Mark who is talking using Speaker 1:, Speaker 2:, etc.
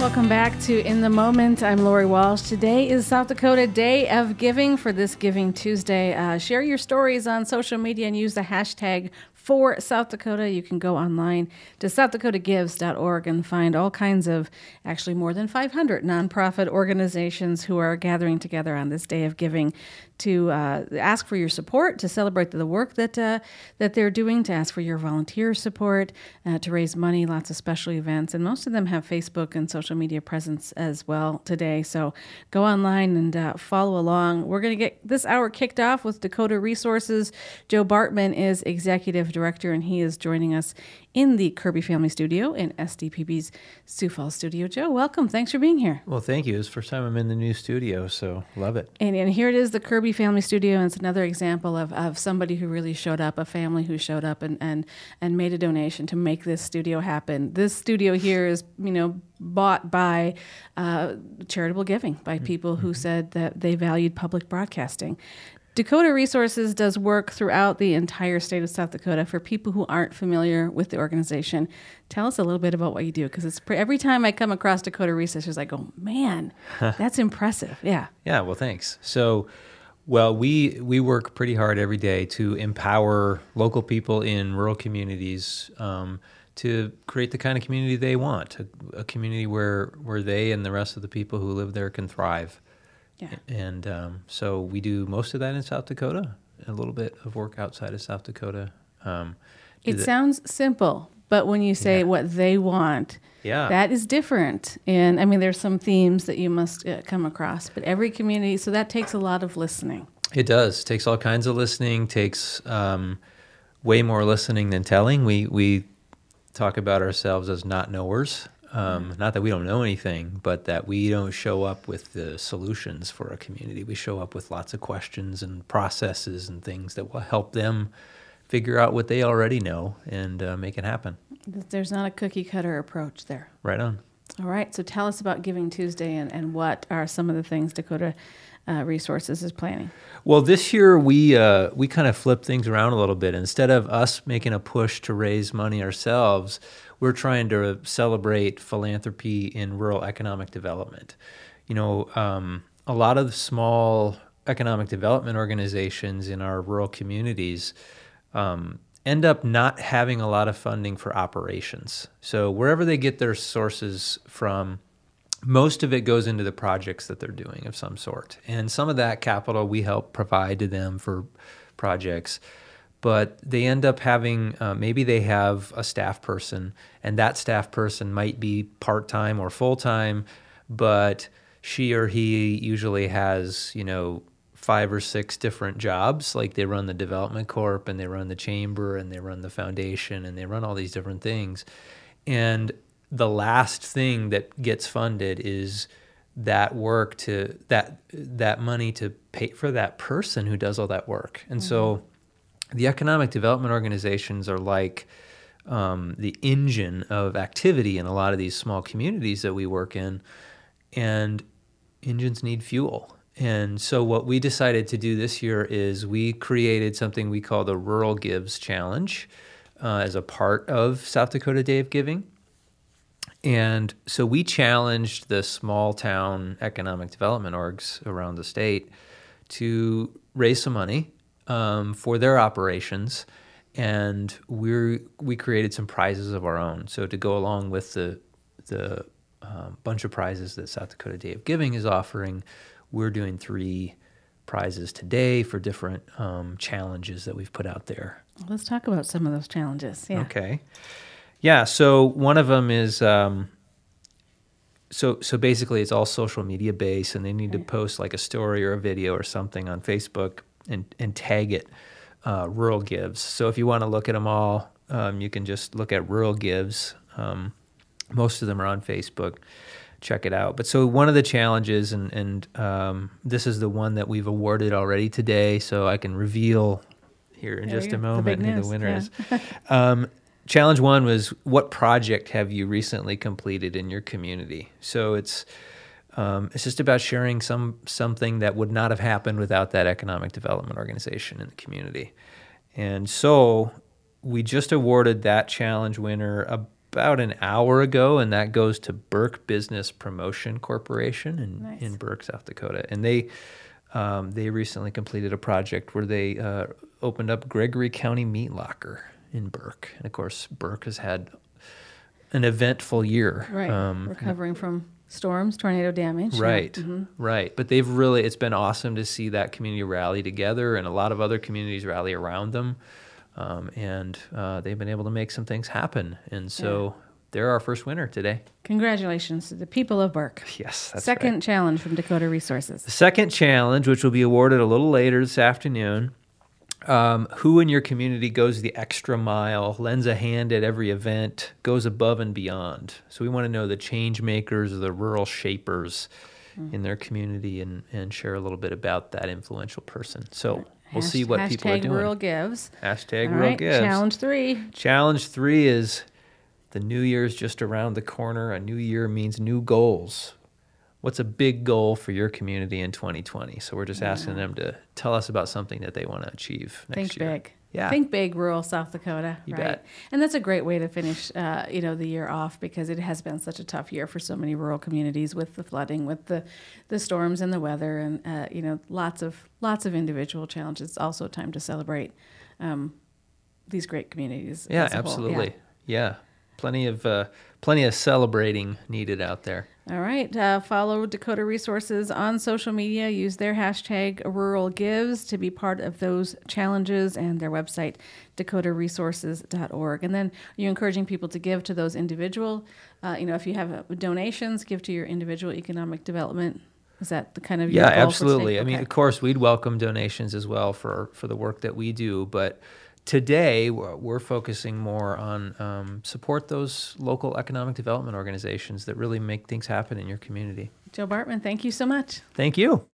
Speaker 1: Welcome back to In the Moment. I'm Lori Walsh. Today is South Dakota Day of Giving for this Giving Tuesday. Share your stories on social media and use the hashtag for South Dakota. You can go online to southdakotagivesIorg and find all kinds of, actually more than 500 nonprofit organizations who are gathering together on this Day of Giving to ask for your support, to celebrate the work that they're doing, to ask for your volunteer support, to raise money, lots of special events. And most of them have Facebook and social media presence as well today. So go online and follow along. We're going to get this hour kicked off with Dakota Resources. Joe Bartman is Executive Director, and he is joining us in the Kirby Family Studio in SDPB's Sioux Falls studio. Joe, welcome. Thanks for being here.
Speaker 2: Well, thank you. It's the first time I'm in the new studio, so love it.
Speaker 1: And here it is, the Kirby Family Studio, and it's another example of somebody who really showed up, a family who showed up and made a donation to make this studio happen. This studio here is, bought by charitable giving, by people who said that they valued public broadcasting. Dakota Resources does work throughout the entire state of South Dakota. For people who aren't familiar with the organization, tell us a little bit about what you do, because it's every time I come across Dakota Resources, I go, man, that's impressive. Yeah.
Speaker 2: Yeah, well, thanks. So, we work pretty hard every day to empower local people in rural communities to create the kind of community they want, a community where they and the rest of the people who live there can thrive. Yeah. And so we do most of that in South Dakota, a little bit of work outside of South Dakota.
Speaker 1: It sounds simple, but when you say what they want, that is different. And I mean, there's some themes that you must come across, but every community, so that takes a lot of listening. It
Speaker 2: does. It takes all kinds of listening, takes way more listening than telling. We talk about ourselves as not knowers. Not that we don't know anything, but that we don't show up with the solutions for a community. We show up with lots of questions and processes and things that will help them figure out what they already know and make it happen.
Speaker 1: There's not a cookie cutter approach there.
Speaker 2: Right on.
Speaker 1: All right. So tell us about Giving Tuesday and what are some of the things Dakota Resources is planning.
Speaker 2: Well, this year we kind of flipped things around a little bit. Instead of us making a push to raise money ourselves, we're trying to celebrate philanthropy in rural economic development. A lot of small economic development organizations in our rural communities end up not having a lot of funding for operations. So wherever they get their sources from, most of it goes into the projects that they're doing of some sort. And some of that capital we help provide to them for projects. But they end up having, maybe they have a staff person, and that staff person might be part-time or full-time, but she or he usually has, 5 or 6 different jobs. Like they run the development corp, and they run the chamber, and they run the foundation, and they run all these different things. And the last thing that gets funded is that work to that money to pay for that person who does all that work. And so the economic development organizations are like the engine of activity in a lot of these small communities that we work in, and engines need fuel. And so what we decided to do this year is we created something we call the Rural Gives Challenge as a part of South Dakota Day of Giving. And so we challenged the small town economic development orgs around the state to raise some money for their operations, and we created some prizes of our own. So to go along with the bunch of prizes that South Dakota Day of Giving is offering, we're doing 3 prizes today for different challenges that we've put out there.
Speaker 1: Let's talk about some of those challenges. Yeah.
Speaker 2: Okay. Yeah. So one of them is so basically it's all social media based, and they need to post like a story or a video or something on Facebook and tag it Rural Gives. So if you want to look at them all, you can just look at Rural Gives. Most of them are on Facebook. Check it out. But so one of the challenges, and this is the one that we've awarded already today, so I can reveal here in just a moment who the winner is. Challenge 1 was, what project have you recently completed in your community? So it's just about sharing something that would not have happened without that economic development organization in the community. And so we just awarded that challenge winner about an hour ago, and that goes to Burke Business Promotion Corporation in Burke, South Dakota. And they recently completed a project where they opened up Gregory County Meat Locker in Burke. And of course, Burke has had an eventful year.
Speaker 1: Right, recovering from storms, tornado damage.
Speaker 2: Right,
Speaker 1: yeah. Mm-hmm.
Speaker 2: right. But it's been awesome to see that community rally together, and a lot of other communities rally around them. And they've been able to make some things happen. And so they're our first winner today.
Speaker 1: Congratulations to the people of Burke.
Speaker 2: Yes, that's
Speaker 1: Second
Speaker 2: right.
Speaker 1: challenge from Dakota Resources.
Speaker 2: The second challenge, which will be awarded a little later this afternoon, who in your community goes the extra mile, lends a hand at every event, goes above and beyond. So we want to know the change makers, the rural shapers in their community, and share a little bit about that influential person. So we'll see what people are doing.
Speaker 1: Rural Gives.
Speaker 2: Hashtag
Speaker 1: All
Speaker 2: Rural
Speaker 1: right,
Speaker 2: Gives.
Speaker 1: Challenge 3.
Speaker 2: Challenge 3 is the new year's just around the corner. A new year means new goals. What's a big goal for your community in 2020? So we're just asking them to tell us about something that they want to achieve next year.
Speaker 1: Think big.
Speaker 2: Yeah.
Speaker 1: Think big, rural South Dakota.
Speaker 2: You
Speaker 1: right?
Speaker 2: bet.
Speaker 1: And that's a great way to finish, the year off, because it has been such a tough year for so many rural communities with the flooding, with the storms and the weather, and lots of individual challenges. It's also time to celebrate these great communities.
Speaker 2: Yeah,
Speaker 1: as a whole.
Speaker 2: absolutely. Yeah. Plenty of celebrating needed out there.
Speaker 1: All right. Follow Dakota Resources on social media. Use their hashtag Rural Gives to be part of those challenges, and their website, dakotaresources.org. And then you're encouraging people to give to those individual, if you have donations, give to your individual economic development. Is that the kind of your goal
Speaker 2: absolutely.
Speaker 1: For
Speaker 2: I mean, of course, we'd welcome donations as well for the work that we do, but today, we're focusing more on support those local economic development organizations that really make things happen in your community.
Speaker 1: Joe Bartman, thank you so much.
Speaker 2: Thank you.